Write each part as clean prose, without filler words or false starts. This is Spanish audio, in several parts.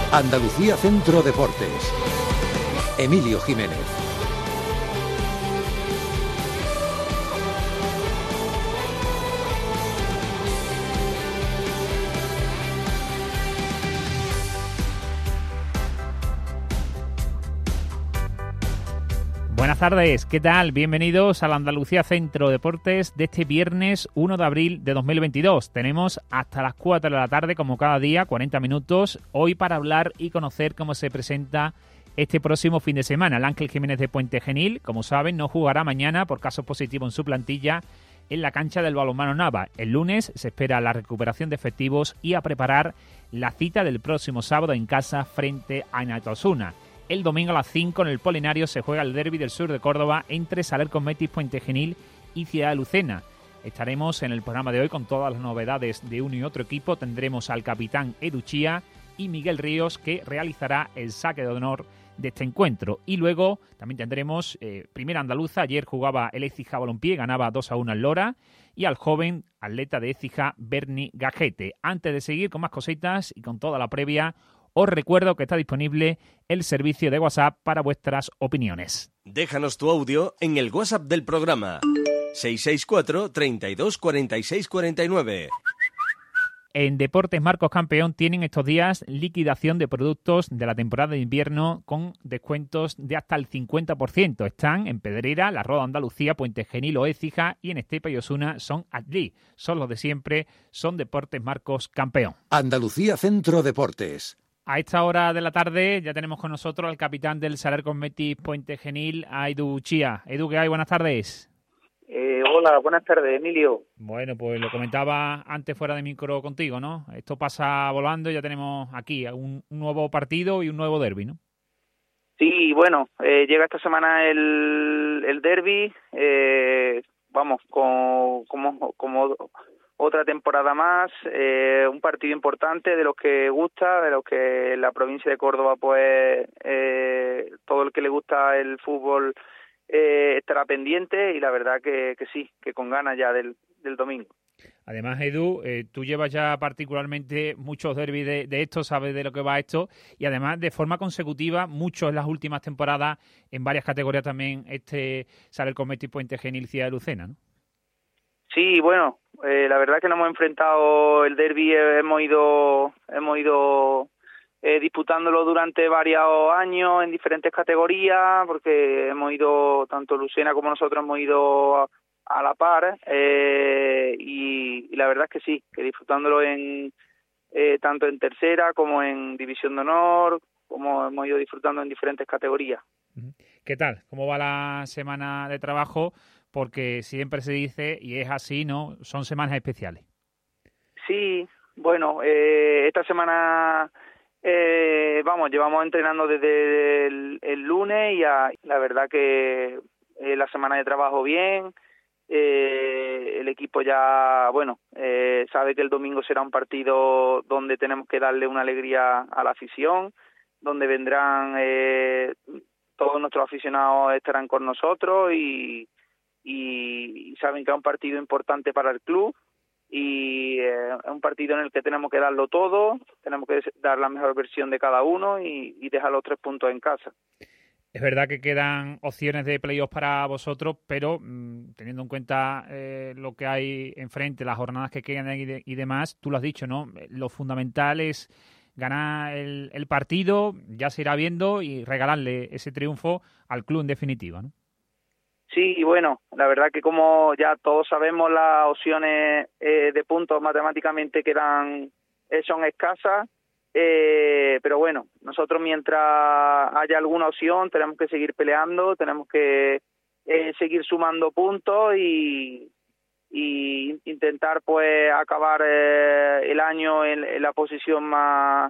Andalucía Centro Deportes. Emilio Jiménez. Buenas tardes, ¿qué tal? Bienvenidos a la Andalucía Centro Deportes de este viernes 1 de abril de 2022. Tenemos hasta las 4 de la tarde, como cada día, 40 minutos, hoy para hablar y conocer cómo se presenta este próximo fin de semana. El Ángel Jiménez de Puente Genil, como saben, no jugará mañana por caso positivo en su plantilla en la cancha del Balonmano Nava. El lunes se espera la recuperación de efectivos y a preparar la cita del próximo sábado en casa frente a Natasuna. El domingo a las 5 en el Polinario se juega el derbi del sur de Córdoba entre Saler Cosmetis, Puente Genil y Ciudad de Lucena. Estaremos en el programa de hoy con todas las novedades de uno y otro equipo. Tendremos al capitán Edu Chía y Miguel Ríos, que realizará el saque de honor de este encuentro. Y luego también tendremos primera andaluza. Ayer jugaba el Écija Balompié, ganaba 2-1 al Lora, y al joven atleta de Écija, Berni Gajete. Antes de seguir con más cositas y con toda la previa, os recuerdo que está disponible el servicio de WhatsApp para vuestras opiniones. Déjanos tu audio en el WhatsApp del programa 664 32 46 49. En Deportes Marcos Campeón tienen estos días liquidación de productos de la temporada de invierno con descuentos de hasta el 50%. Están en Pedrera, La Roda Andalucía, Puente Genil o Écija, y en Estepa y Osuna son Adli. Son los de siempre, son Deportes Marcos Campeón. Andalucía Centro Deportes. A esta hora de la tarde ya tenemos con nosotros al capitán del Saler Cosmetis Puente Genil, a Edu Chía. Edu, ¿qué hay? Buenas tardes. Hola, buenas tardes, Emilio. Bueno, pues lo comentaba antes fuera de micro contigo, ¿no? Esto pasa volando y ya tenemos aquí un nuevo partido y un nuevo derbi, ¿no? Sí, bueno, llega esta semana el derbi, vamos, como otra temporada más, un partido importante de los que gusta, de los que la provincia de Córdoba, pues todo el que le gusta el fútbol estará pendiente, y la verdad que sí, que con ganas ya del domingo. Además, Edu, tú llevas ya particularmente muchos derbis de esto, sabes de lo que va esto, y además de forma consecutiva, muchos en las últimas temporadas, en varias categorías también, Saler Cosmetis Puente Genil, Ciudad de Lucena, ¿no? Sí, bueno, la verdad que nos hemos enfrentado el derbi, hemos ido disputándolo durante varios años en diferentes categorías, porque hemos ido, tanto Lucena como nosotros hemos ido a la par, y la verdad es que sí, que disfrutándolo tanto en tercera como en división de honor, como hemos ido disfrutando en diferentes categorías. ¿Qué tal? ¿Cómo va la semana de trabajo? Porque siempre se dice, y es así, ¿no? Son semanas especiales. Sí, bueno, esta semana llevamos entrenando desde el lunes, y la verdad que la semana de trabajo bien. El equipo ya, sabe que el domingo será un partido donde tenemos que darle una alegría a la afición, donde vendrán todos nuestros aficionados, estarán con nosotros, y saben que es un partido importante para el club, y es un partido en el que tenemos que darlo todo, tenemos que dar la mejor versión de cada uno y dejar los 3 puntos en casa. Es verdad que quedan opciones de playoff para vosotros, pero teniendo en cuenta lo que hay enfrente, las jornadas que quedan y demás, tú lo has dicho, ¿no? Lo fundamental es ganar el partido, ya se irá viendo, y regalarle ese triunfo al club en definitiva, ¿no? Sí, bueno, la verdad que como ya todos sabemos, las opciones de puntos matemáticamente son escasas, pero bueno, nosotros mientras haya alguna opción tenemos que seguir peleando, tenemos que seguir sumando puntos y intentar pues acabar el año en la posición más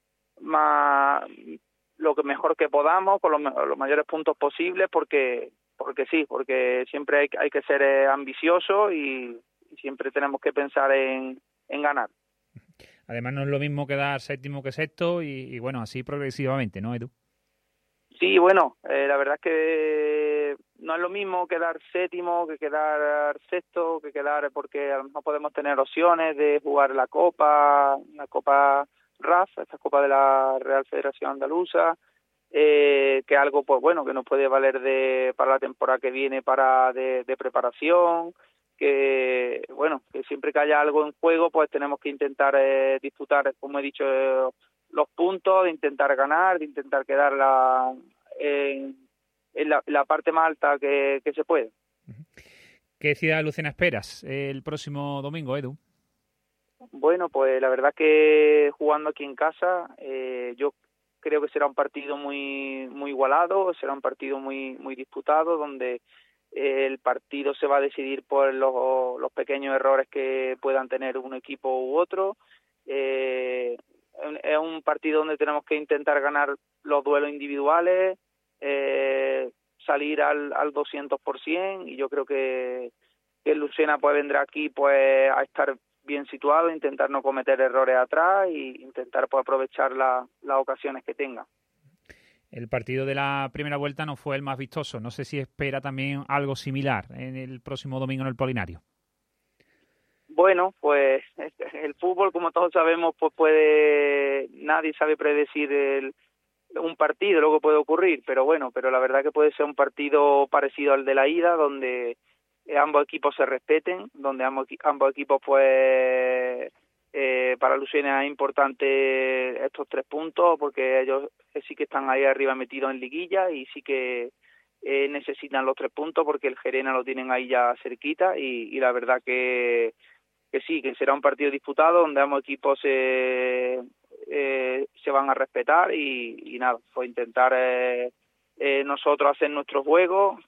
lo que mejor que podamos, con los mayores puntos posibles, porque siempre hay que ser ambicioso, y siempre tenemos que pensar en ganar. Además, no es lo mismo quedar séptimo que sexto, y bueno, así progresivamente, ¿no, Edu? Sí, bueno, la verdad es que no es lo mismo quedar séptimo que quedar sexto, porque a lo mejor podemos tener opciones de jugar una copa RAF, esta Copa de la Real Federación Andaluza, que es algo pues bueno que nos puede valer para la temporada que viene de preparación, que bueno, que siempre que haya algo en juego pues tenemos que intentar disputar, como he dicho, los puntos, de intentar ganar, de intentar quedar en la parte más alta que se puede. ¿Qué Ciudad de Lucena esperas el próximo domingo, Edu? Bueno, pues la verdad que jugando aquí en casa, yo creo que será un partido muy muy igualado, será un partido muy muy disputado, donde el partido se va a decidir por los pequeños errores que puedan tener un equipo u otro. Es un partido donde tenemos que intentar ganar los duelos individuales, salir al 200%, y yo creo que el Lucena pues vendrá aquí pues a estar bien situado, intentar no cometer errores atrás y intentar pues aprovechar las ocasiones que tenga. El partido de la primera vuelta no fue el más vistoso. No sé si espera también algo similar en el próximo domingo en el Polinario. Bueno, pues el fútbol, como todos sabemos, pues nadie sabe predecir un partido, luego puede ocurrir, pero la verdad que puede ser un partido parecido al de la ida, donde ambos equipos se respeten, donde ambos equipos pues para Lucena es importante estos 3 puntos, porque ellos sí que están ahí arriba metidos en liguilla y sí que necesitan los 3 puntos, porque el Gerena lo tienen ahí ya cerquita, y la verdad que sí, que será un partido disputado donde ambos equipos se van a respetar y nada, pues intentar nosotros hacer nuestro juego,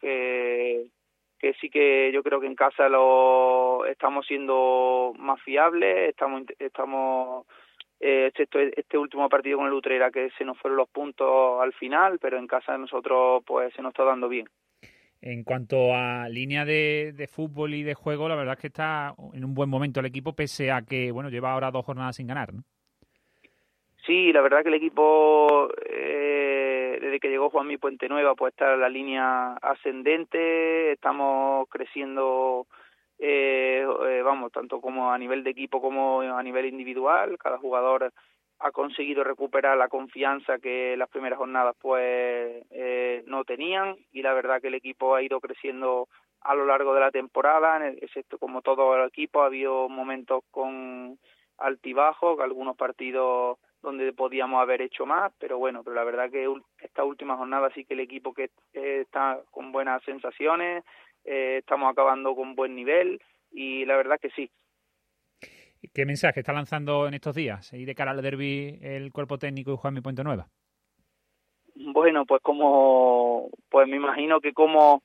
que sí que yo creo que en casa estamos siendo más fiables, estamos excepto este último partido con el Utrera, que se nos fueron los puntos al final, pero en casa de nosotros pues se nos está dando bien. En cuanto a línea de fútbol y de juego, la verdad es que está en un buen momento el equipo, pese a que bueno lleva ahora 2 jornadas sin ganar, ¿no? Sí, la verdad que el equipo, desde que llegó Juanmi Puentenueva, pues está en la línea ascendente, estamos creciendo, tanto como a nivel de equipo como a nivel individual. Cada jugador ha conseguido recuperar la confianza que las primeras jornadas pues no tenían, y la verdad que el equipo ha ido creciendo a lo largo de la temporada, excepto como todo el equipo. Ha habido momentos con altibajos, algunos partidos donde podíamos haber hecho más, pero la verdad que esta última jornada sí que el equipo que está con buenas sensaciones, estamos acabando con buen nivel, y la verdad que sí. ¿Qué mensaje está lanzando en estos días y de cara al derbi el cuerpo técnico y Juanmi Puentenueva? Bueno, pues me imagino que como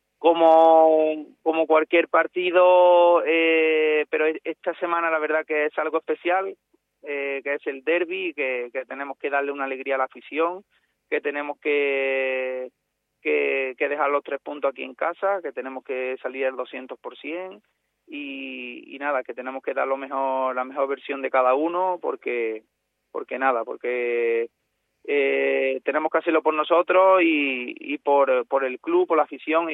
cualquier partido, pero esta semana la verdad que es algo especial, que es el derbi, que tenemos que darle una alegría a la afición, que tenemos que dejar los 3 puntos aquí en casa, que tenemos que salir al 200%, y nada, que tenemos que dar la mejor versión de cada uno, porque tenemos que hacerlo por nosotros y por el club, por la afición,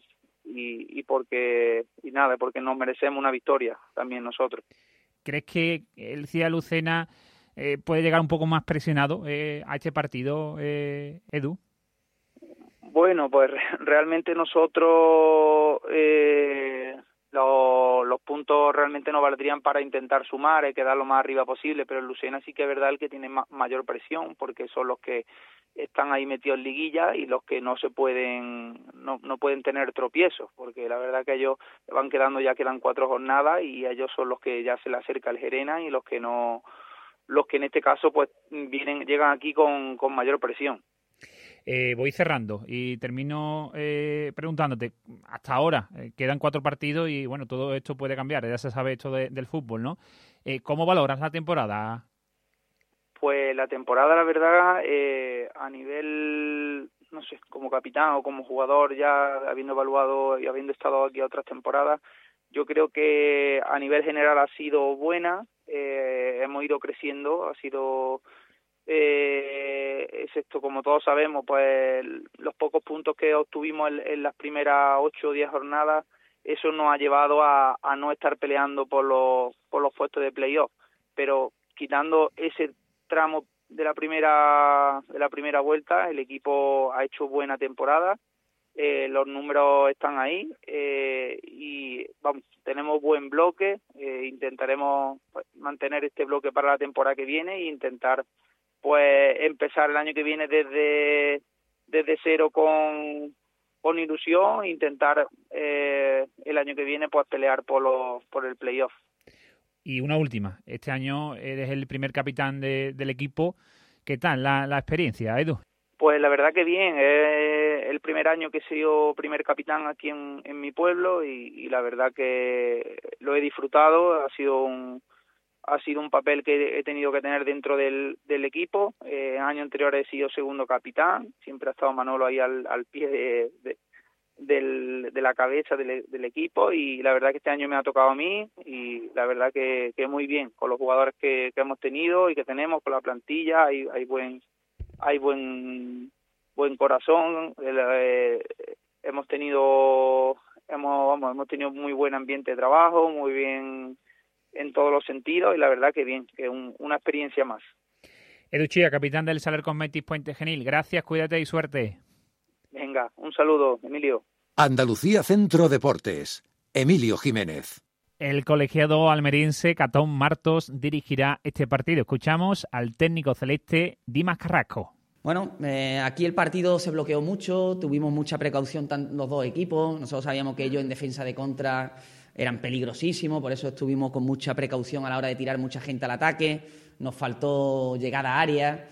porque nos merecemos una victoria también nosotros. ¿Crees que el Ciudad Lucena puede llegar un poco más presionado a este partido, Edu? Bueno, pues realmente nosotros los puntos realmente nos valdrían para intentar sumar, quedar lo más arriba posible, pero el Lucena sí que es verdad el que tiene mayor presión, porque son los que están ahí metidos en liguilla y los que no pueden tener tropiezos, porque la verdad que ellos quedan 4 jornadas, y ellos son los que ya se le acerca el Gerena, y los que en este caso pues llegan aquí con mayor presión. Voy cerrando y termino preguntándote, hasta ahora quedan 4 partidos y bueno, todo esto puede cambiar, ya se sabe esto del fútbol, ¿no? ¿Cómo valoras la temporada? Pues la temporada, la verdad, a nivel, no sé, como capitán o como jugador, ya habiendo evaluado y habiendo estado aquí otras temporadas, yo creo que a nivel general ha sido buena, hemos ido creciendo, ha sido... excepto, como todos sabemos, pues los pocos puntos que obtuvimos en las primeras 8 o 10 jornadas, eso nos ha llevado a no estar peleando por los puestos de playoff, pero quitando ese tramo de la primera vuelta el equipo ha hecho buena temporada, los números están ahí, y vamos, tenemos buen bloque, intentaremos pues, mantener este bloque para la temporada que viene e intentar pues empezar el año que viene desde cero con ilusión, intentar el año que viene pues pelear por el playoff. Y una última, este año eres el primer capitán del equipo. ¿Qué tal la experiencia, Edu? Pues la verdad que bien, es el primer año que he sido primer capitán aquí en mi pueblo y la verdad que lo he disfrutado, ha sido un papel que he tenido que tener dentro del equipo. En años anteriores he sido segundo capitán, siempre ha estado Manolo ahí al pie de la cabeza del equipo y la verdad que este año me ha tocado a mí y la verdad que muy bien, con los jugadores que hemos tenido y que tenemos, con la plantilla, hay buen corazón, hemos tenido muy buen ambiente de trabajo, muy bien en todos los sentidos y la verdad que bien, que una experiencia más. Edu Chía, capitán del Saler Cosmetis Puente Genil, gracias, cuídate y suerte. Venga, un saludo, Emilio. Andalucía Centro Deportes. Emilio Jiménez. El colegiado almeriense Catón Martos dirigirá este partido. Escuchamos al técnico celeste Dimas Carrasco. Bueno, aquí el partido se bloqueó mucho, tuvimos mucha precaución los dos equipos. Nosotros sabíamos que ellos en defensa de contra eran peligrosísimos, por eso estuvimos con mucha precaución a la hora de tirar mucha gente al ataque. Nos faltó llegada a área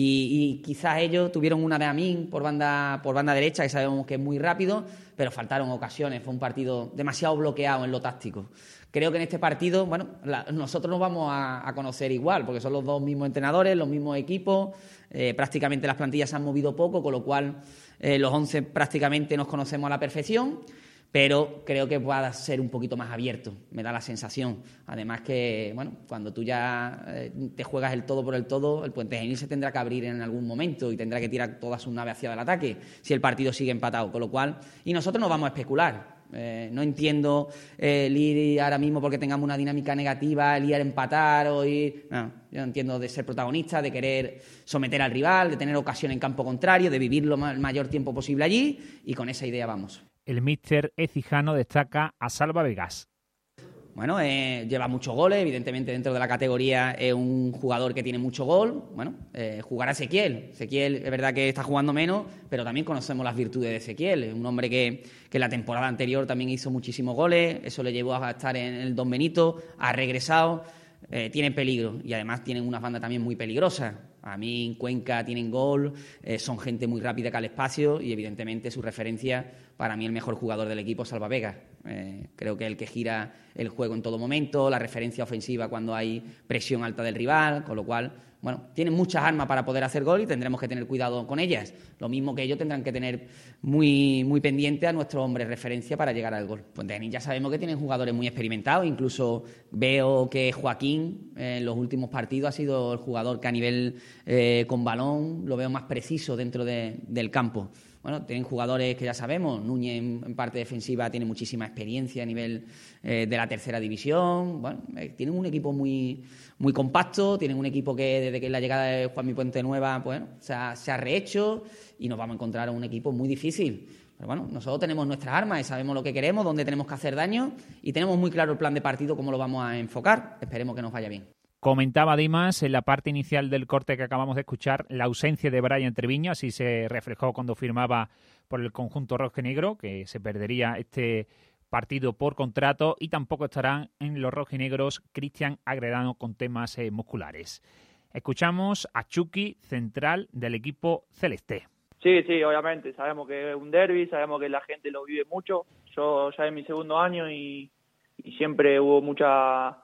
y quizás ellos tuvieron una de Amin por banda derecha, que sabemos que es muy rápido, pero faltaron ocasiones. Fue un partido demasiado bloqueado en lo táctico. Creo que en este partido, bueno, nosotros nos vamos a conocer igual, porque son los dos mismos entrenadores, los mismos equipos, prácticamente las plantillas se han movido poco, con lo cual los 11 prácticamente nos conocemos a la perfección, pero creo que va a ser un poquito más abierto, me da la sensación. Además que, bueno, cuando tú ya te juegas el todo por el todo, el Puente Genil se tendrá que abrir en algún momento y tendrá que tirar toda su nave hacia el ataque si el partido sigue empatado, con lo cual, y nosotros no vamos a especular. No entiendo el ir ahora mismo porque tengamos una dinámica negativa, el ir a empatar o ir... No, yo entiendo de ser protagonista, de querer someter al rival, de tener ocasión en campo contrario, de vivirlo el mayor tiempo posible allí y con esa idea vamos. El míster ecijano destaca a Salva Vegas. Bueno, lleva muchos goles, evidentemente dentro de la categoría es un jugador que tiene mucho gol. Bueno, jugará Ezequiel. Ezequiel es verdad que está jugando menos, pero también conocemos las virtudes de Ezequiel. Es un hombre que la temporada anterior también hizo muchísimos goles, eso le llevó a estar en el Don Benito, ha regresado, tiene peligro y además tienen unas bandas también muy peligrosas. A mí en Cuenca tienen gol, son gente muy rápida que al espacio y evidentemente su referencia, para mí el mejor jugador del equipo es Salva Vega. Creo que es el que gira el juego en todo momento, la referencia ofensiva cuando hay presión alta del rival, con lo cual, bueno, tienen muchas armas para poder hacer gol y tendremos que tener cuidado con ellas. Lo mismo que ellos tendrán que tener muy, muy pendiente a nuestro hombre referencia para llegar al gol. Pues ya sabemos que tienen jugadores muy experimentados, incluso veo que Joaquín en los últimos partidos ha sido el jugador que a nivel con balón lo veo más preciso dentro del campo. Bueno, tienen jugadores que ya sabemos, Núñez en parte defensiva tiene muchísima experiencia a nivel de la tercera división. Bueno, tienen un equipo muy, muy compacto, tienen un equipo que desde que la llegada de Juanmi Puente Nueva, bueno, se ha rehecho y nos vamos a encontrar un equipo muy difícil. Pero bueno, nosotros tenemos nuestras armas y sabemos lo que queremos, dónde tenemos que hacer daño y tenemos muy claro el plan de partido, cómo lo vamos a enfocar. Esperemos que nos vaya bien. Comentaba Dimas en la parte inicial del corte que acabamos de escuchar la ausencia de Brian Treviño, así se reflejó cuando firmaba por el conjunto rojinegro, que se perdería este partido por contrato, y tampoco estarán en los rojinegros Cristian Agredano con temas musculares. Escuchamos a Chucky, central del equipo celeste. Sí, obviamente, sabemos que es un derbi, sabemos que la gente lo vive mucho. Yo ya en mi segundo año y siempre hubo mucha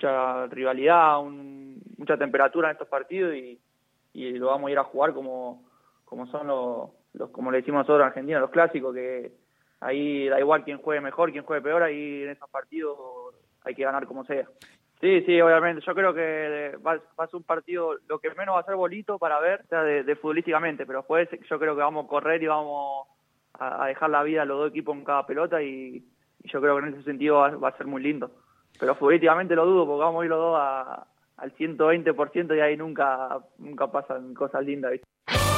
rivalidad, mucha temperatura en estos partidos y lo vamos a ir a jugar como son los como le decimos nosotros en Argentina, los clásicos, que ahí da igual quién juegue mejor, quién juegue peor, ahí en esos partidos hay que ganar como sea. Sí, obviamente, yo creo que va a ser un partido, lo que menos va a ser bonito para ver, o sea, de futbolísticamente, pero después yo creo que vamos a correr y vamos a dejar la vida a los dos equipos en cada pelota y yo creo que en ese sentido va a ser muy lindo. Pero futbolísticamente lo dudo porque vamos a ir los dos al 120% y ahí nunca pasan cosas lindas, ¿viste?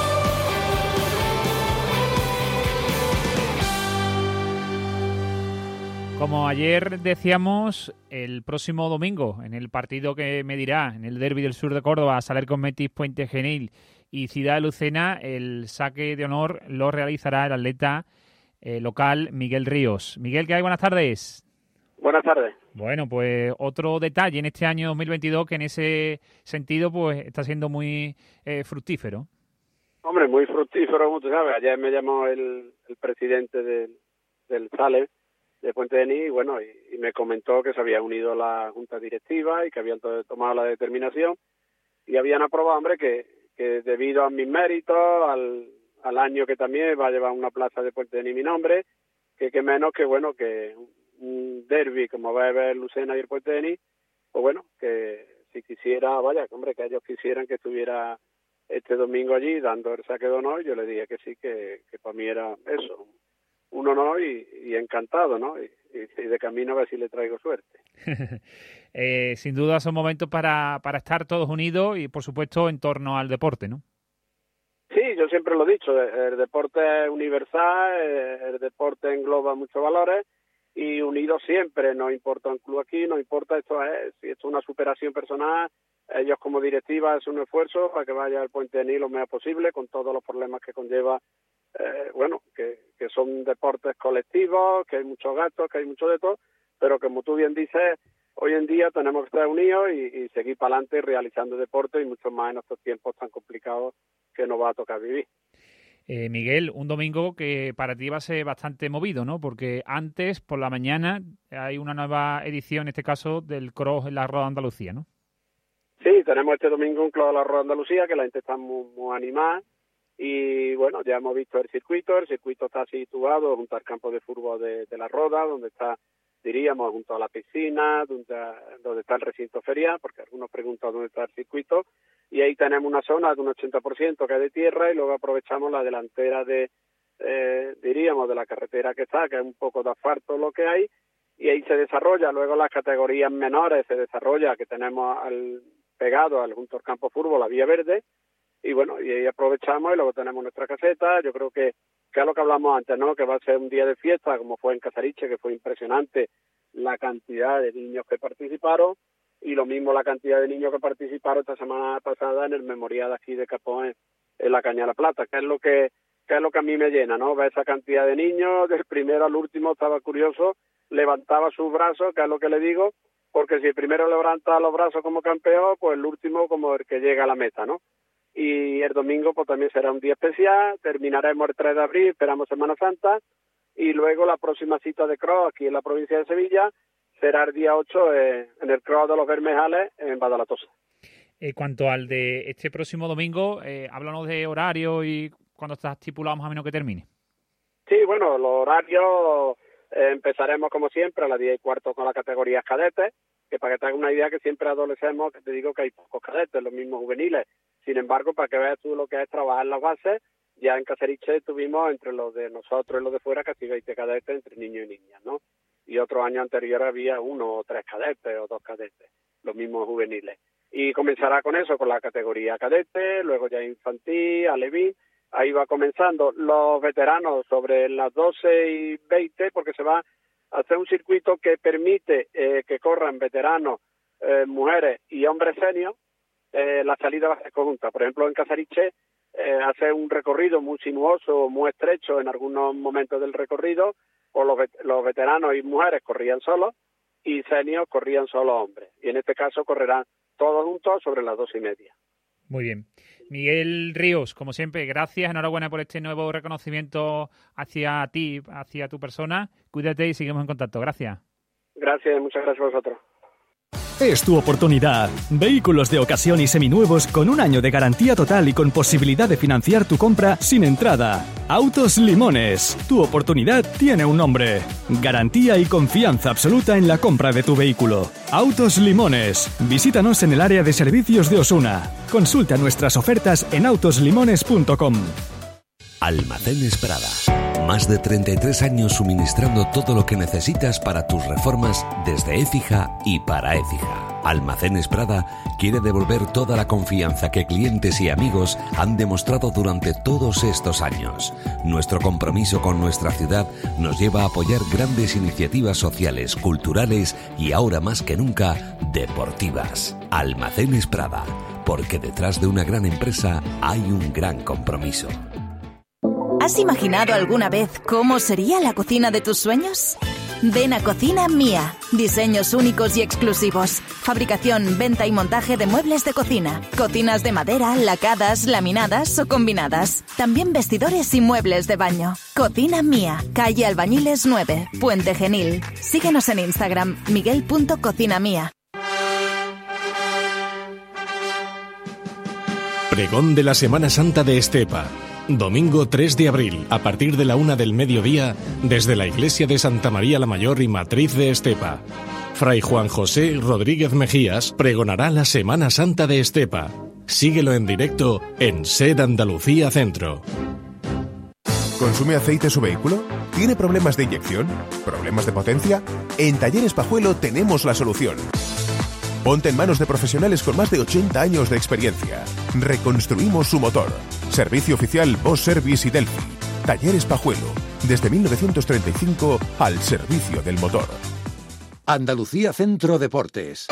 Como ayer decíamos, el próximo domingo, en el partido que medirá en el Derbi del Sur de Córdoba, Saler Metis, Puente Genil y Ciudad de Lucena, el saque de honor lo realizará el atleta local Miguel Ríos. Miguel, ¿qué hay? Buenas tardes. Buenas tardes. Bueno, pues otro detalle en este año 2022 que en ese sentido pues está siendo muy fructífero. Hombre, muy fructífero, como tú sabes. Ayer me llamó el presidente del Saler de Puente Genil, y bueno, y me comentó que se había unido la junta directiva y que habían tomado la determinación y habían aprobado, hombre, que debido a mis méritos, al año que también va a llevar una plaza de Puente Genil mi nombre, que menos que, bueno, que un derbi como va a haber Lucena y el Puente Genil, pues bueno, que si quisiera, vaya, hombre, que ellos quisieran que estuviera este domingo allí dando el saque de honor, yo le dije que sí, que para mí era eso, un honor y encantado, ¿no? Y de camino a ver si le traigo suerte. Sin duda son momentos para estar todos unidos y, por supuesto, en torno al deporte, ¿no? Sí, yo siempre lo he dicho, el deporte es universal, el deporte engloba muchos valores y unidos siempre, no importa un club aquí, no importa, si esto es una superación personal, ellos como directiva es un esfuerzo para que vaya al Puente Genil lo mejor posible, con todos los problemas que conlleva, bueno, que son deportes colectivos, que hay muchos gastos, que hay mucho de todo, pero como tú bien dices, hoy en día tenemos que estar unidos y seguir para adelante realizando deporte y mucho más en estos tiempos tan complicados que nos va a tocar vivir. Miguel, un domingo que para ti va a ser bastante movido, ¿no? Porque antes, por la mañana, hay una nueva edición, en este caso, del Cross en la Roda de Andalucía, ¿no? Sí, tenemos este domingo un Cross de la Roda de Andalucía que la gente está muy animada y, bueno, ya hemos visto el circuito está situado junto al campo de fútbol de la Roda, donde está, diríamos, junto a la piscina, donde está el recinto ferial, porque algunos preguntan dónde está el circuito, y ahí tenemos una zona de un 80% que es de tierra y luego aprovechamos la delantera diríamos, de la carretera que está, que es un poco de asfalto lo que hay, y ahí se desarrolla, luego las categorías menores se desarrolla, que tenemos pegado junto al campo fútbol, la vía verde, y bueno, y ahí aprovechamos y luego tenemos nuestra caseta. Yo creo que es lo que hablamos antes, ¿no? Que va a ser un día de fiesta, como fue en Casariche, que fue impresionante la cantidad de niños que participaron, y lo mismo la cantidad de niños que participaron esta semana pasada en el memorial aquí de Capón en la Caña de la Plata, que es lo que a mí me llena, ¿no? Ver esa cantidad de niños, del primero al último, estaba curioso, levantaba sus brazos, que es lo que le digo, porque si el primero levanta los brazos como campeón, pues el último como el que llega a la meta, ¿no? Y el domingo pues también será un día especial, terminaremos el 3 de abril, esperamos Semana Santa, y luego la próxima cita de cross aquí en la provincia de Sevilla será el día 8 en el cross de los Bermejales en Badalatosa. Cuanto al de este próximo domingo, háblanos de horario y cuándo está estipulado más o menos que termine. Sí, bueno, los horarios empezaremos como siempre a las 10:15 con las categorías cadetes, que para que te hagas una idea que siempre adolecemos, que te digo que hay pocos cadetes, los mismos juveniles. Sin embargo, para que veas tú lo que es trabajar las bases, ya en Casariche tuvimos entre los de nosotros y los de fuera casi 20 cadetes entre niños y niñas, ¿no? Y otros años anteriores había 1 o 3 cadetes o 2 cadetes, los mismos juveniles. Y comenzará con eso, con la categoría cadete, luego ya infantil, alevín. Ahí va comenzando los veteranos sobre las 12:20, porque se va a hacer un circuito que permite que corran veteranos, mujeres y hombres seniors. La salida va a ser conjunta. Por ejemplo, en Casariche hace un recorrido muy sinuoso, muy estrecho en algunos momentos del recorrido, o los veteranos y mujeres corrían solos y seniors corrían solo hombres. Y en este caso correrán todos juntos sobre las 2:30. Muy bien. Miguel Ríos, como siempre, gracias, enhorabuena por este nuevo reconocimiento hacia ti, hacia tu persona. Cuídate y seguimos en contacto. Gracias. Gracias, muchas gracias a vosotros. Es tu oportunidad. Vehículos de ocasión y seminuevos con un año de garantía total y con posibilidad de financiar tu compra sin entrada. Autos Limones. Tu oportunidad tiene un nombre. Garantía y confianza absoluta en la compra de tu vehículo. Autos Limones. Visítanos en el área de servicios de Osuna. Consulta nuestras ofertas en autoslimones.com. Almacenes Prada. Más de 33 años suministrando todo lo que necesitas para tus reformas desde Écija y para Écija. Almacenes Prada quiere devolver toda la confianza que clientes y amigos han demostrado durante todos estos años. Nuestro compromiso con nuestra ciudad nos lleva a apoyar grandes iniciativas sociales, culturales y ahora más que nunca, deportivas. Almacenes Prada, porque detrás de una gran empresa hay un gran compromiso. ¿Has imaginado alguna vez cómo sería la cocina de tus sueños? Ven a Cocina Mía. Diseños únicos y exclusivos. Fabricación, venta y montaje de muebles de cocina. Cocinas de madera, lacadas, laminadas o combinadas. También vestidores y muebles de baño. Cocina Mía. Calle Albañiles 9, Puente Genil. Síguenos en Instagram, miguel.cocinamía. Pregón de la Semana Santa de Estepa. Domingo 3 de abril, a partir de la 1 del mediodía, desde la iglesia de Santa María la Mayor y Matriz de Estepa. Fray Juan José Rodríguez Mejías pregonará la Semana Santa de Estepa. Síguelo en directo en SED Andalucía Centro. ¿Consume aceite su vehículo? ¿Tiene problemas de inyección? ¿Problemas de potencia? En Talleres Pajuelo tenemos la solución. Ponte en manos de profesionales con más de 80 años de experiencia. Reconstruimos su motor. Servicio oficial Bosch Service y Delphi. Talleres Pajuelo. Desde 1935 al servicio del motor. Andalucía Centro Deportes.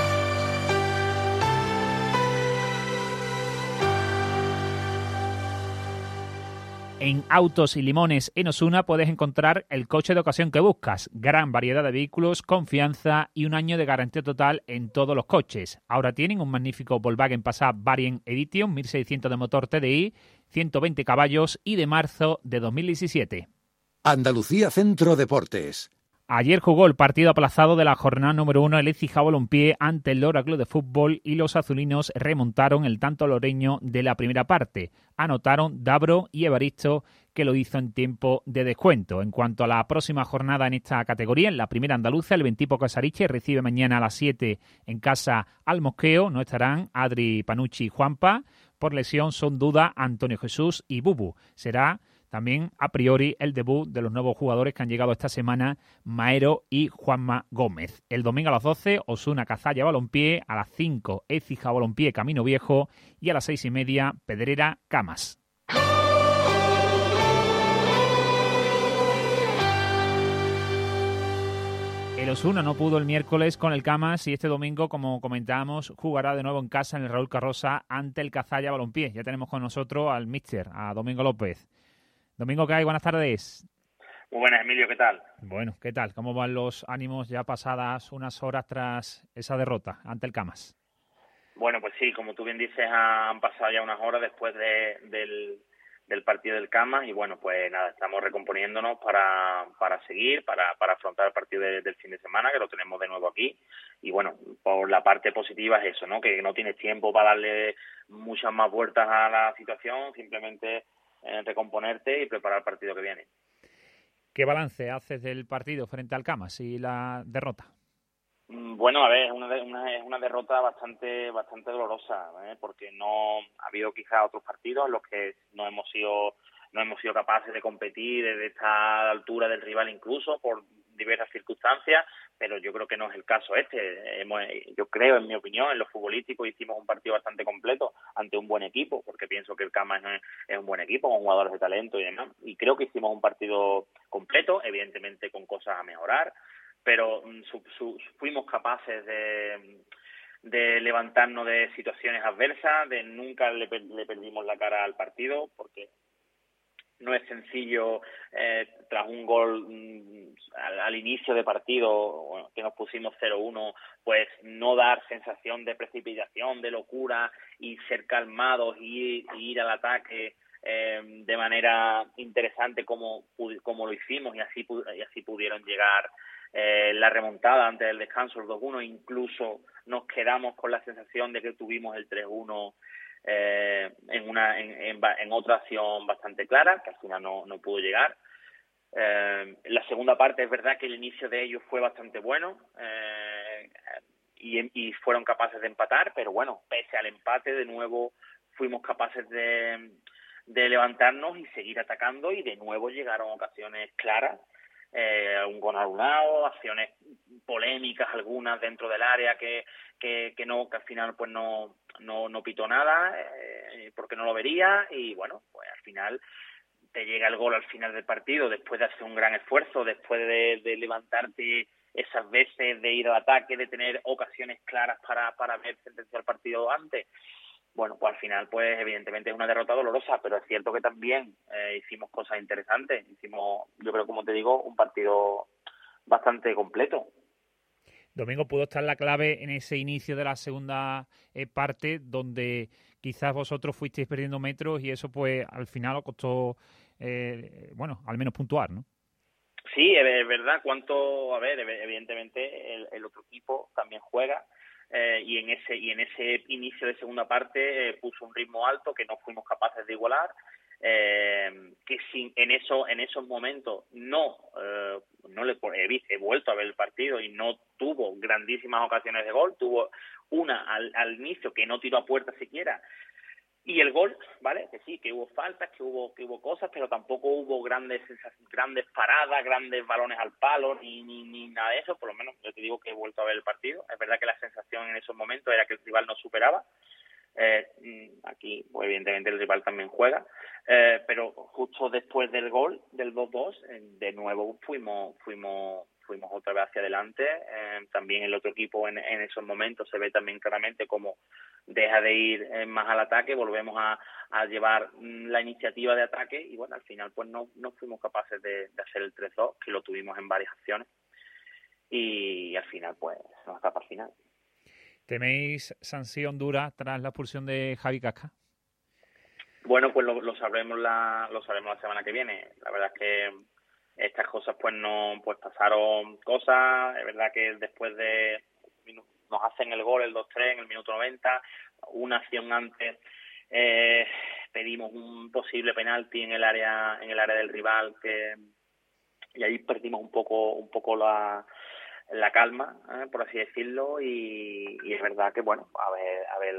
En Autos y Limones en Osuna puedes encontrar el coche de ocasión que buscas. Gran variedad de vehículos, confianza y un año de garantía total en todos los coches. Ahora tienen un magnífico Volkswagen Passat Variant Edition, 1600 de motor TDI, 120 caballos y de marzo de 2017. Andalucía Centro Deportes. Ayer jugó el partido aplazado de la jornada número 1 el Écija Balompié ante el Lora Club de Fútbol y los azulinos remontaron el tanto loreño de la primera parte. Anotaron Dabro y Evaristo, que lo hizo en tiempo de descuento. En cuanto a la próxima jornada en esta categoría, en la primera andaluza, el Ventipo Casariche recibe mañana a las 7 en casa al Mosqueo. No estarán Adri, Panucci y Juanpa. Por lesión son duda Antonio Jesús y Bubu. Será también, a priori, el debut de los nuevos jugadores que han llegado esta semana, Maero y Juanma Gómez. El domingo a las 12, Osuna Cazalla Balompié, a las 5, Écija Balompié Camino Viejo y a las 6:30, Pedrera Camas. El Osuna no pudo el miércoles con el Camas y este domingo, como comentábamos, jugará de nuevo en casa en el Raúl Carrosa ante el Cazalla Balompié. Ya tenemos con nosotros al míster, a Domingo López. Domingo, ¿qué hay? Buenas tardes. Muy buenas, Emilio, ¿qué tal? Bueno, ¿qué tal? ¿Cómo van los ánimos ya pasadas unas horas tras esa derrota ante el Camas? Bueno, pues sí, como tú bien dices, han pasado ya unas horas después del partido del Camas y bueno, pues nada, estamos recomponiéndonos para seguir, para afrontar el partido del fin de semana, que lo tenemos de nuevo aquí. Y bueno, por la parte positiva es eso, ¿no? Que no tienes tiempo para darle muchas más vueltas a la situación, simplemente recomponerte y preparar el partido que viene. ¿Qué balance haces del partido frente al Camas y la derrota? Bueno, a ver, es una derrota bastante dolorosa, porque no ha habido quizás otros partidos en los que no hemos sido capaces de competir desde esta altura del rival, incluso por diversas circunstancias, pero yo creo que no es el caso yo creo, en mi opinión, en lo futbolístico hicimos un partido bastante completo ante un buen equipo, porque pienso que el Camas es un buen equipo, con jugadores de talento y demás, y creo que hicimos un partido completo, evidentemente con cosas a mejorar, pero fuimos capaces de levantarnos de situaciones adversas, de nunca le perdimos la cara al partido, porque no es sencillo tras un gol al inicio de partido, que nos pusimos 0-1, pues no dar sensación de precipitación, de locura y ser calmados y ir al ataque de manera interesante como lo hicimos, y así pudieron llegar la remontada antes del descanso, el 2-1, incluso nos quedamos con la sensación de que tuvimos el 3-1 en otra acción bastante clara, que al final no pudo llegar. La segunda parte es verdad que el inicio de ellos fue bastante bueno y fueron capaces de empatar, pero bueno, pese al empate, de nuevo fuimos capaces de levantarnos y seguir atacando, y de nuevo llegaron ocasiones claras un gol anulado, acciones polémicas algunas dentro del área que al final pues no pitó nada porque no lo vería, y bueno, pues al final te llega el gol al final del partido después de hacer un gran esfuerzo, después de levantarte esas veces, de ir al ataque, de tener ocasiones claras para ver sentenciar el partido antes. Bueno, pues al final, pues evidentemente es una derrota dolorosa, pero es cierto que también hicimos cosas interesantes. Hicimos, yo creo, como te digo, un partido bastante completo. Domingo, pudo estar la clave en ese inicio de la segunda parte, donde quizás vosotros fuisteis perdiendo metros y eso pues al final os costó, al menos puntuar, ¿no? Sí, es verdad. Evidentemente el otro equipo también juega. Y en ese inicio de segunda parte puso un ritmo alto que no fuimos capaces de igualar, que en esos momentos he vuelto a ver el partido y no tuvo grandísimas ocasiones de gol. Tuvo una al inicio que no tiró a puerta siquiera, y el gol, ¿vale? Que sí, que hubo faltas, que hubo cosas, pero tampoco hubo grandes paradas, grandes balones al palo, ni nada de eso. Por lo menos yo te digo que he vuelto a ver el partido. Es verdad que la sensación en esos momentos era que el rival nos superaba. Aquí, pues evidentemente el rival también juega, pero justo después del gol, del 2-2, de nuevo fuimos otra vez hacia adelante. También el otro equipo en esos momentos se ve también claramente cómo deja de ir más al ataque, volvemos a llevar la iniciativa de ataque, y bueno, al final pues no fuimos capaces de hacer el 3-2, que lo tuvimos en varias acciones, y al final pues se nos escapa al final. ¿Teméis sanción dura tras la expulsión de Javi Casca? Bueno, pues lo sabremos la semana que viene. La verdad es que estas cosas pues pasaron cosas. Es verdad que después nos hacen el gol, el 2-3 en el minuto 90, una acción antes pedimos un posible penalti en el área del rival, y ahí perdimos un poco la calma, por así decirlo, y es verdad que bueno, a ver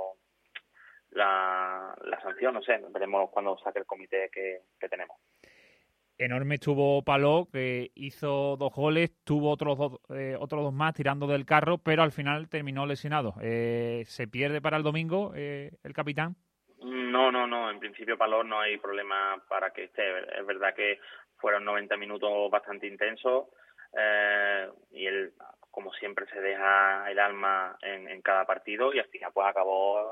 la sanción, no sé, veremos cuando saque el comité que tenemos. Enorme estuvo Paló, que hizo 2 goles, tuvo otros dos más tirando del carro, pero al final terminó lesionado. ¿Se pierde para el domingo el capitán? No, en principio Paló no hay problema para que esté. Es verdad que fueron 90 minutos bastante intensos, y él, como siempre, se deja el alma en cada partido, y al final pues acabó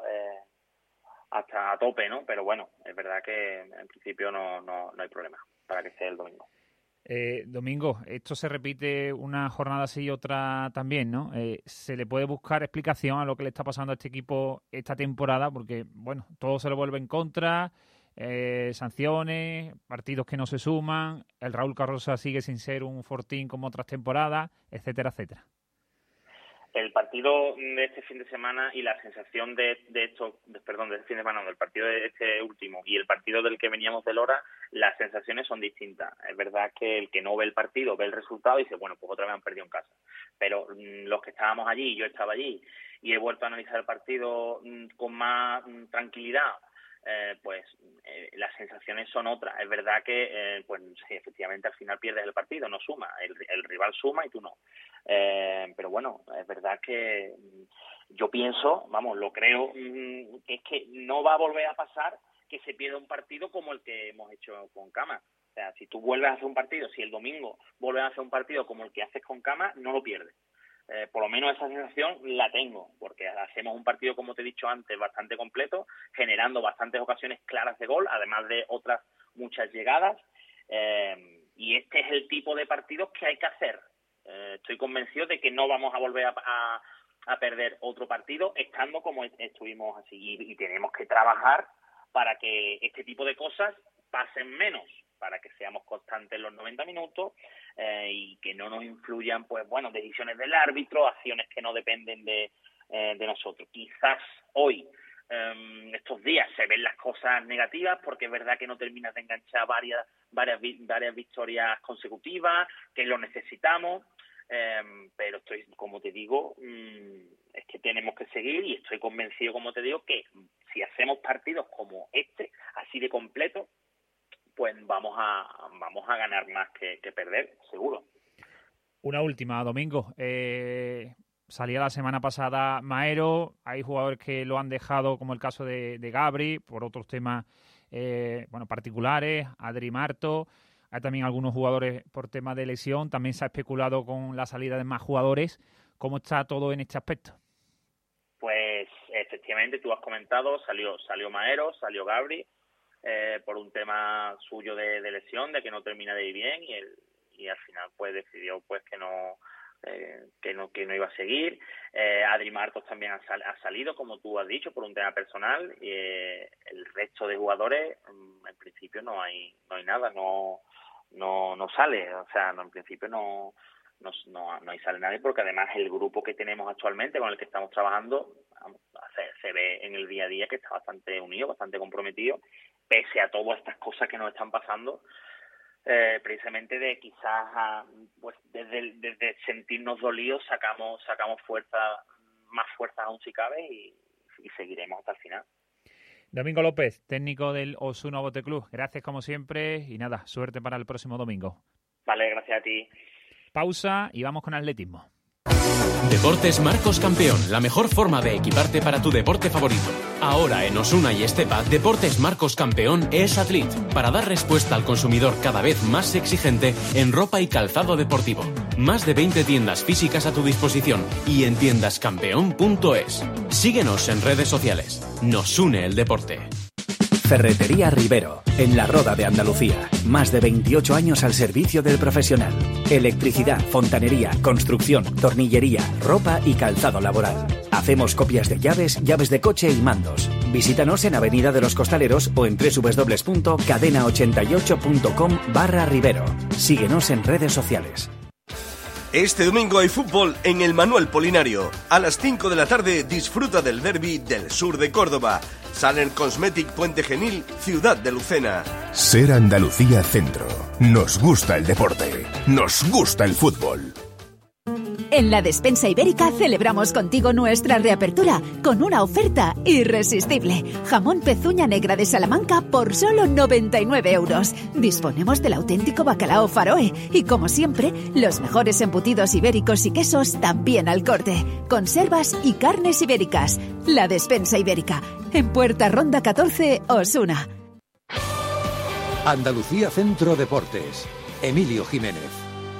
hasta a tope, ¿no? Pero bueno, es verdad que en principio no hay problema para que esté el domingo. Domingo, esto se repite una jornada así y otra también, ¿no? ¿Se le puede buscar explicación a lo que le está pasando a este equipo esta temporada? Porque, bueno, todo se le vuelve en contra, sanciones, partidos que no se suman, el Raúl Carroza sigue sin ser un fortín como otras temporadas, etcétera, etcétera. El partido de este fin de semana y la sensación del partido de este último y el partido del que veníamos de Lora, las sensaciones son distintas. Es verdad que el que no ve el partido ve el resultado y dice, bueno, pues otra vez han perdido en casa. Pero los que estábamos allí, yo estaba allí y he vuelto a analizar el partido con más tranquilidad, las sensaciones son otras. Es verdad que sí, efectivamente al final pierdes el partido, no suma, el rival suma y tú no, pero bueno, es verdad que yo pienso, lo creo, que es que no va a volver a pasar que se pierda un partido como el que hemos hecho con Cama. O sea, si tú vuelves a hacer un partido, si el domingo vuelves a hacer un partido como el que haces con Cama, no lo pierdes. Por lo menos esa sensación la tengo, porque hacemos un partido, como te he dicho antes, bastante completo, generando bastantes ocasiones claras de gol, además de otras muchas llegadas, y este es el tipo de partidos que hay que hacer. Estoy convencido de que no vamos a volver a perder otro partido estando como estuvimos así, y tenemos que trabajar para que este tipo de cosas pasen menos, para que seamos constantes en los 90 minutos y que no nos influyan, decisiones del árbitro, acciones que no dependen de nosotros. Quizás hoy, estos días, se ven las cosas negativas porque es verdad que no terminas de enganchar varias victorias consecutivas, que lo necesitamos, pero estoy, como te digo, es que tenemos que seguir, y estoy convencido, como te digo, que si hacemos partidos como este, así de completo, pues vamos vamos a ganar más que perder, seguro. Una última, Domingo. Salía la semana pasada Maero, hay jugadores que lo han dejado, como el caso de Gabri, por otros temas particulares, Adri Marto, hay también algunos jugadores por temas de lesión, también se ha especulado con la salida de más jugadores. ¿Cómo está todo en este aspecto? Pues efectivamente, tú has comentado, salió Maero, salió Gabri, por un tema suyo de lesión, de que no termina de ir bien, y al final pues decidió pues que no iba a seguir. Adri Martos también ha salido, como tú has dicho, por un tema personal, y el resto de jugadores en principio no hay nada, no sale, o sea, en principio no sale nadie, porque además el grupo que tenemos actualmente, con el que estamos trabajando, se ve en el día a día que está bastante unido, bastante comprometido, pese a todas estas cosas que nos están pasando. Precisamente de quizás pues desde sentirnos dolidos sacamos más fuerzas aún si cabe, y seguiremos hasta el final. Domingo López, técnico del Osuna Bote Club, gracias como siempre y nada, suerte para el próximo domingo. Vale, gracias a ti. Pausa y vamos con atletismo. Deportes Marcos Campeón, la mejor forma de equiparte para tu deporte favorito. Ahora en Osuna y Estepa, Deportes Marcos Campeón es Athlete, para dar respuesta al consumidor cada vez más exigente en ropa y calzado deportivo. Más de 20 tiendas físicas a tu disposición y en tiendascampeón.es. Síguenos en redes sociales. Nos une el deporte. Ferretería Rivero, en La Roda de Andalucía. Más de 28 años al servicio del profesional. Electricidad, fontanería, construcción, tornillería, ropa y calzado laboral. Hacemos copias de llaves, llaves de coche y mandos. Visítanos en Avenida de los Costaleros o en www.cadena88.com/Rivero. Síguenos en redes sociales. Este domingo hay fútbol en el Manuel Polinario. A las 5 de la tarde disfruta del derbi del sur de Córdoba. Salen Cosmetic Puente Genil, Ciudad de Lucena. Ser Andalucía Centro. Nos gusta el deporte. Nos gusta el fútbol. En la Despensa Ibérica celebramos contigo nuestra reapertura con una oferta irresistible. Jamón pezuña negra de Salamanca por solo 99 euros. Disponemos del auténtico bacalao Faroe y, como siempre, los mejores embutidos ibéricos y quesos también al corte. Conservas y carnes ibéricas. La Despensa Ibérica. En Puerta Ronda 14, Osuna. Andalucía Centro Deportes. Emilio Jiménez.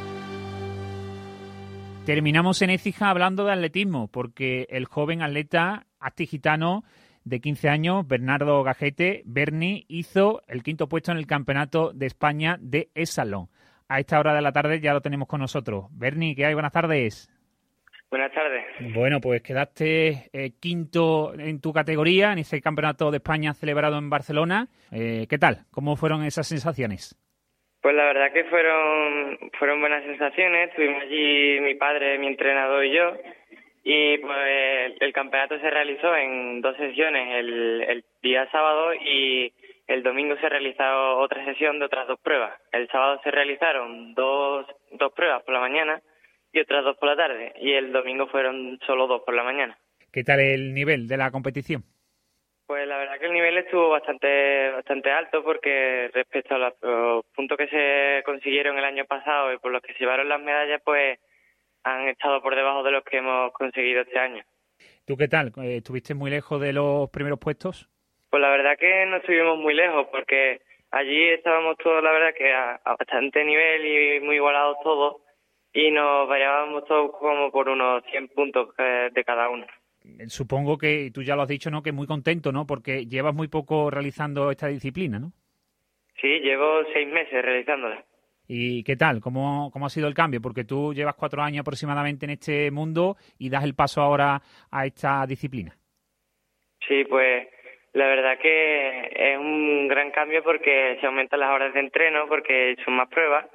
Terminamos en Écija hablando de atletismo, porque el joven atleta astigitano de 15 años, Bernardo Gajete, Berni, hizo el 5º puesto en el Campeonato de España de Esalón. A esta hora de la tarde ya lo tenemos con nosotros. Berni, ¿qué hay? Buenas tardes. Buenas tardes. Bueno, pues quedaste 5º en tu categoría en ese Campeonato de España celebrado en Barcelona. ¿Qué tal? ¿Cómo fueron esas sensaciones? Pues la verdad que fueron buenas sensaciones. Estuvimos allí mi padre, mi entrenador y yo. Y pues el campeonato se realizó en 2 sesiones, el día sábado, y el domingo se realizó otra sesión de otras 2 pruebas. El sábado se realizaron dos pruebas por la mañana y otras 2 por la tarde. Y el domingo fueron solo 2 por la mañana. ¿Qué tal el nivel de la competición? Pues la verdad que el nivel estuvo bastante alto, porque respecto a los puntos que se consiguieron el año pasado y por los que se llevaron las medallas, pues han estado por debajo de los que hemos conseguido este año. ¿Tú qué tal? ¿Estuviste muy lejos de los primeros puestos? Pues la verdad que no estuvimos muy lejos, porque allí estábamos todos, la verdad que a bastante nivel y muy igualados todos, y nos variábamos todos como por unos 100 puntos de cada uno. Supongo que tú ya lo has dicho, ¿no? Que muy contento, ¿no? Porque llevas muy poco realizando esta disciplina, ¿no? Sí, llevo 6 meses realizándola. ¿Y qué tal? ¿Cómo ha sido el cambio? Porque tú llevas 4 años aproximadamente en este mundo y das el paso ahora a esta disciplina. Sí, pues la verdad que es un gran cambio, porque se aumentan las horas de entreno, porque son más pruebas,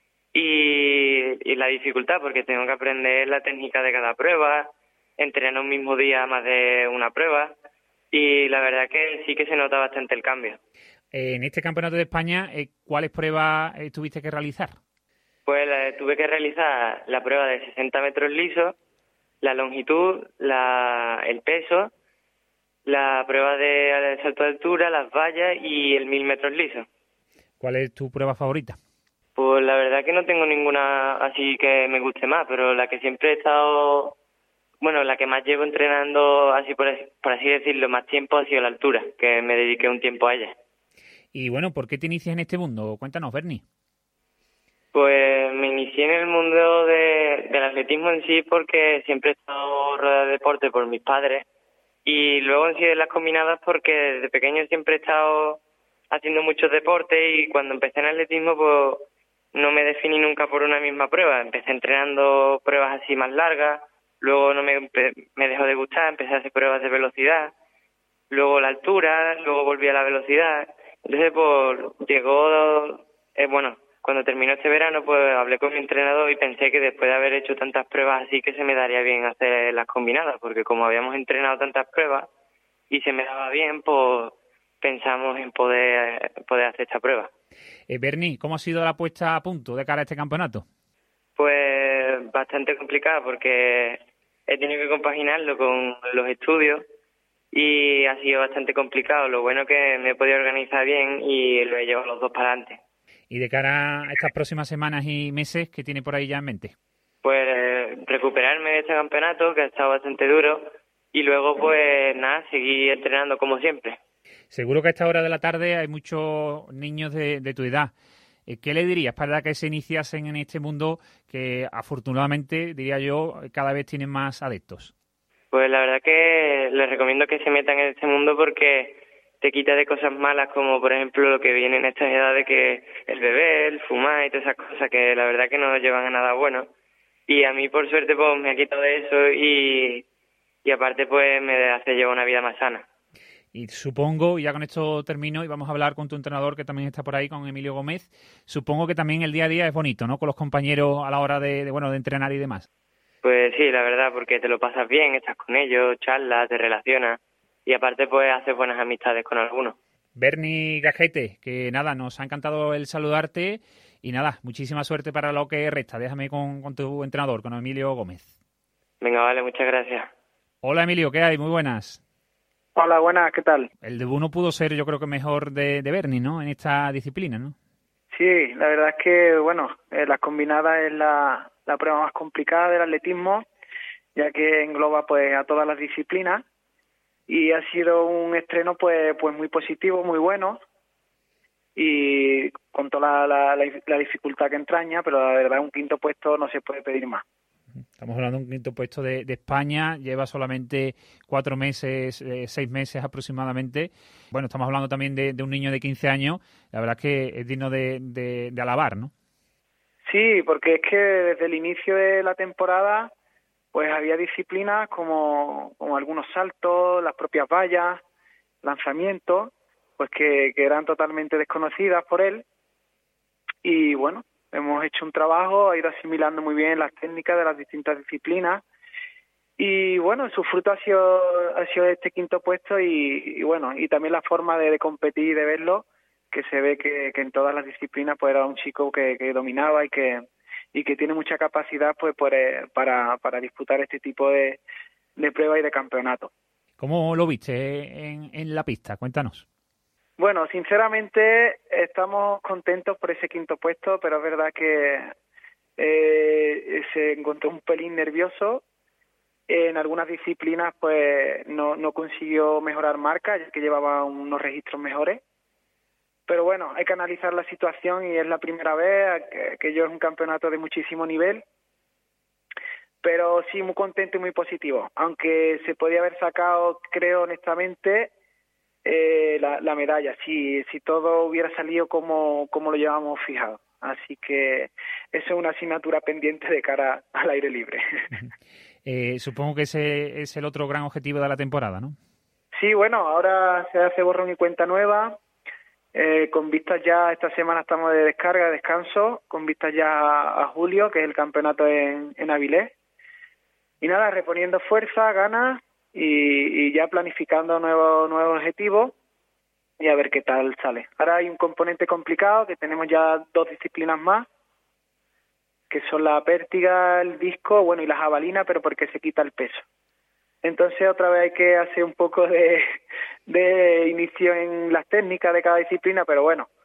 y la dificultad, porque tengo que aprender la técnica de cada prueba, entreno un mismo día más de una prueba, y la verdad que sí que se nota bastante el cambio. En este Campeonato de España, ¿cuáles pruebas tuviste que realizar? Pues tuve que realizar la prueba de 60 metros lisos, la longitud, el peso, la prueba de salto de altura, las vallas y el 1000 metros lisos. ¿Cuál es tu prueba favorita? Pues la verdad que no tengo ninguna así que me guste más, pero la que siempre he estado, bueno, la que más llevo entrenando, así por así decirlo, más tiempo ha sido la altura, que me dediqué un tiempo a ella. Y bueno, ¿por qué te inicias en este mundo? Cuéntanos, Berni. Pues me inicié en el mundo del atletismo en sí porque siempre he estado rodeado de deporte por mis padres y luego en sí de las combinadas porque desde pequeño siempre he estado haciendo muchos deportes y cuando empecé en atletismo pues no me definí nunca por una misma prueba. Empecé entrenando pruebas así más largas, luego no me dejó de gustar, empecé a hacer pruebas de velocidad, luego la altura, luego volví a la velocidad. Entonces pues llegó, cuando terminó este verano, pues hablé con mi entrenador y pensé que después de haber hecho tantas pruebas así que se me daría bien hacer las combinadas, porque como habíamos entrenado tantas pruebas y se me daba bien, pues pensamos en poder hacer esta prueba. Berni, ¿cómo ha sido la puesta a punto de cara a este campeonato? Pues bastante complicada porque he tenido que compaginarlo con los estudios y ha sido bastante complicado. Lo bueno que me he podido organizar bien y lo he llevado los dos para adelante. Y de cara a estas próximas semanas y meses, ¿qué tiene por ahí ya en mente? Pues recuperarme de este campeonato, que ha estado bastante duro, y luego pues nada, seguir entrenando como siempre. Seguro que a esta hora de la tarde hay muchos niños de tu edad. ¿Qué le dirías para que se iniciasen en este mundo que afortunadamente, diría yo, cada vez tienen más adeptos? Pues la verdad que les recomiendo que se metan en este mundo porque te quita de cosas malas como por ejemplo lo que viene en estas edades, que el beber, el fumar y todas esas cosas que la verdad que no llevan a nada bueno. Y a mí por suerte pues me ha quitado de eso y aparte pues me hace llevar una vida más sana. Y supongo, y ya con esto termino y vamos a hablar con tu entrenador que también está por ahí, con Emilio Gómez, supongo que también el día a día es bonito, ¿no? Con los compañeros a la hora de entrenar y demás. Pues sí, la verdad, porque te lo pasas bien, estás con ellos, charlas, te relacionas. Y aparte, pues, haces buenas amistades con algunos. Berni Gajete, que nada, nos ha encantado el saludarte y nada, muchísima suerte para lo que resta. Déjame con tu entrenador, con Emilio Gómez. Venga, vale, muchas gracias. Hola, Emilio, ¿qué hay? Muy buenas. Hola, buenas, ¿qué tal? El debut no pudo ser, yo creo que mejor de Berni, ¿no? En esta disciplina, ¿no? Sí, la verdad es que, las combinadas es la prueba más complicada del atletismo, ya que engloba pues a todas las disciplinas. Y ha sido un estreno pues muy positivo, muy bueno y con toda la dificultad que entraña, pero la verdad un quinto puesto no se puede pedir más. Estamos hablando de un quinto puesto de España, lleva solamente 4 meses, 6 meses aproximadamente. Bueno, estamos hablando también de un niño de 15 años, la verdad es que es digno de alabar, ¿no? Sí, porque es que desde el inicio de la temporada pues había disciplinas como algunos saltos, las propias vallas, lanzamientos, pues que eran totalmente desconocidas por él. Y bueno, hemos hecho un trabajo, ha ido asimilando muy bien las técnicas de las distintas disciplinas. Y bueno, su fruto ha sido este quinto puesto y también la forma de competir y de verlo, que se ve que en todas las disciplinas pues era un chico que dominaba y que tiene mucha capacidad pues para disputar este tipo de pruebas y de campeonatos. ¿Cómo lo viste en la pista? Cuéntanos. Bueno, sinceramente estamos contentos por ese quinto puesto, pero es verdad que se encontró un pelín nervioso. En algunas disciplinas pues no consiguió mejorar marcas, ya que llevaba unos registros mejores. Pero bueno, hay que analizar la situación y es la primera vez que yo es un campeonato de muchísimo nivel. Pero sí, muy contento y muy positivo. Aunque se podía haber sacado, creo honestamente, la medalla, si todo hubiera salido como lo llevamos fijado. Así que eso es una asignatura pendiente de cara al aire libre. Supongo que ese es el otro gran objetivo de la temporada, ¿no? Sí, bueno, ahora se hace borrón y cuenta nueva. Con vistas ya, esta semana estamos de descanso, con vistas ya a julio, que es el campeonato en Avilés. Y nada, reponiendo fuerza, ganas y ya planificando nuevos objetivos y a ver qué tal sale. Ahora hay un componente complicado, que tenemos ya 2 disciplinas más, que son la pértiga, el disco, y la jabalina, pero porque se quita el peso. Entonces otra vez hay que hacer un poco de inicio en las técnicas de cada disciplina, pero bueno,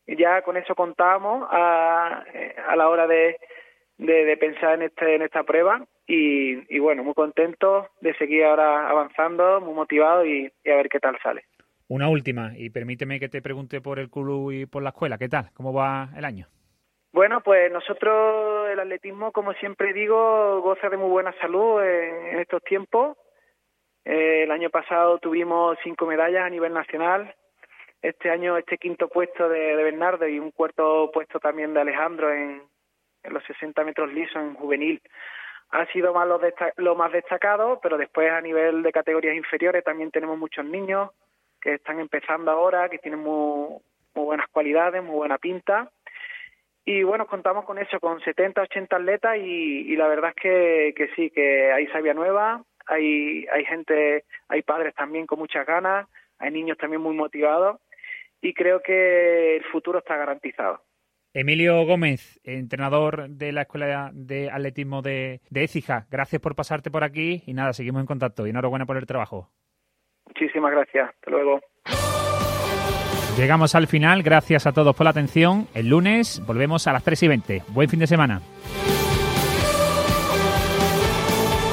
ya con eso contábamos a la hora de pensar en esta prueba y bueno, muy contentos de seguir ahora avanzando, muy motivados y a ver qué tal sale. Una última, y permíteme que te pregunte por el club y por la escuela. ¿Qué tal? ¿Cómo va el año? Bueno, pues nosotros, el atletismo, como siempre digo, goza de muy buena salud en estos tiempos. El año pasado tuvimos 5 medallas a nivel nacional. Este año, este 5º puesto de Bernardo y un 4º puesto también de Alejandro en los 60 metros lisos en juvenil. Ha sido más lo más destacado, pero después a nivel de categorías inferiores también tenemos muchos niños que están empezando ahora, que tienen muy buenas cualidades, muy buena pinta. Y bueno, contamos con eso, con 70, 80 atletas y la verdad es que sí, que hay savia nueva, hay gente, hay padres también con muchas ganas, hay niños también muy motivados y creo que el futuro está garantizado. Emilio Gómez, entrenador de la Escuela de Atletismo de Écija, gracias por pasarte por aquí y nada, seguimos en contacto y enhorabuena por el trabajo. Muchísimas gracias, hasta luego. Llegamos al final, gracias a todos por la atención. El lunes volvemos a las 3:20. Buen fin de semana.